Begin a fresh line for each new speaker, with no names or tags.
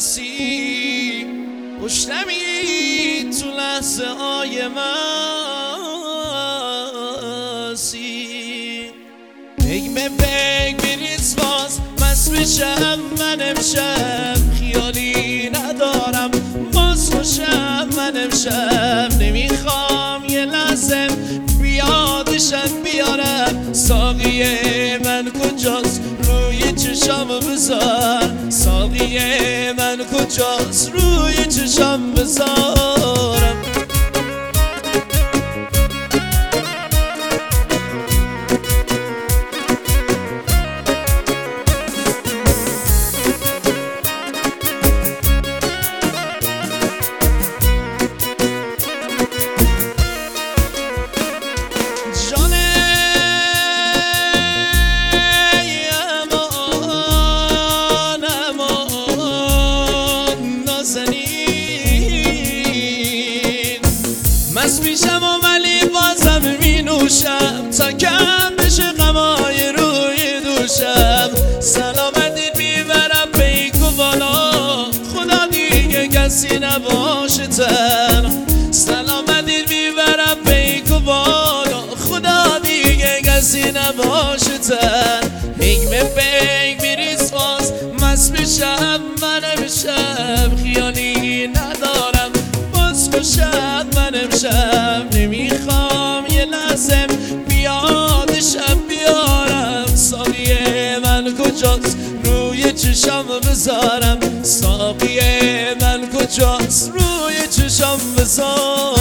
نرسی خوش نمی تو لحظه های مسی بگ بریز باز مست بشم من امشب خیالی ندارم باز خوشم من امشب نمیخوام یه لحظه بیادشم بیارم ساقی من کجاست روی چشم بذار ساقی من کجاست روی چشم بذارم مست میشم و ولی بازم می نوشم تا کم بشه غمای روی دوشم سلامتی میبرم پیک و بالا خدا دیگه کسی نباشه تنها سلامتی میبرم پیک و بالا خدا دیگه کسی نباشه تنها پیک میریز باز مست میشم من امشب خیالی ندارم باز خوشم من امشب نمیخوام یه لحظه بیادشم بیارم ساقی من کجاست روی چشم بذارم ساقی من کجاست روی چشم بذارم